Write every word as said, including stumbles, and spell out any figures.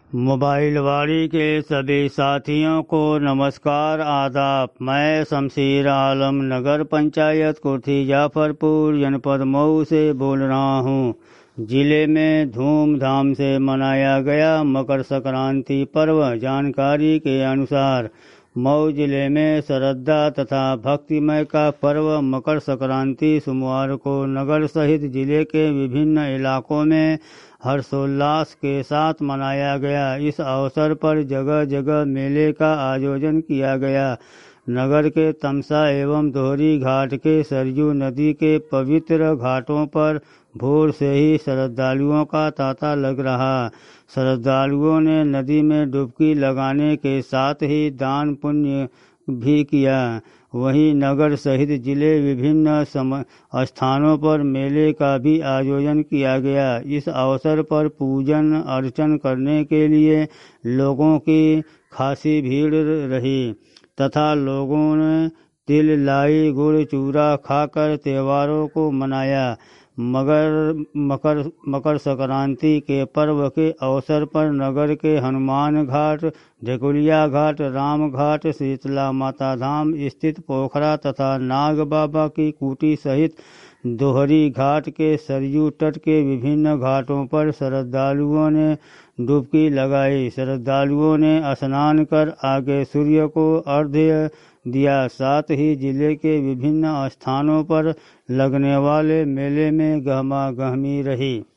Mobile वाड़ी के सभी साथियों को नमस्कार आदाब। मैं शमशीर आलम नगर पंचायत कुर्थी जाफरपुर जनपद मऊ से बोल रहा हूँ। जिले में धूमधाम से मनाया गया मकर संक्रांति पर्व। जानकारी के अनुसार मऊ जिले में श्रद्धा तथा भक्तिमय का पर्व मकर संक्रांति सोमवार को नगर सहित जिले के विभिन्न इलाकों में हर्षोल्लास के साथ मनाया गया। इस अवसर पर जगह जगह मेले का आयोजन किया गया। नगर के तमसा एवं दोहरी घाट के सरयू नदी के पवित्र घाटों पर भोर से ही श्रद्धालुओं का तांता लग रहा। श्रद्धालुओं ने नदी में डुबकी लगाने के साथ ही दान पुण्य भी किया। वहीं नगर सहित जिले विभिन्न स्थानों पर मेले का भी आयोजन किया गया। इस अवसर पर पूजन अर्चन करने के लिए लोगों की खासी भीड़ रही तथा लोगों ने तिल लाई गुड़ चूरा खाकर त्योहारों को मनाया। मगर मकर मकर संक्रांति के पर्व के अवसर पर नगर के हनुमान घाट, ढेकुलिया घाट, राम घाट, शीतला माता धाम स्थित पोखरा तथा नाग बाबा की कुटी सहित दोहरी घाट के सरयू तट के विभिन्न घाटों पर श्रद्धालुओं ने डुबकी लगाई। श्रद्धालुओं ने स्नान कर आगे सूर्य को अर्घ्य दिया। साथ ही जिले के विभिन्न स्थानों पर लगने वाले मेले में गहमा गहमी रही।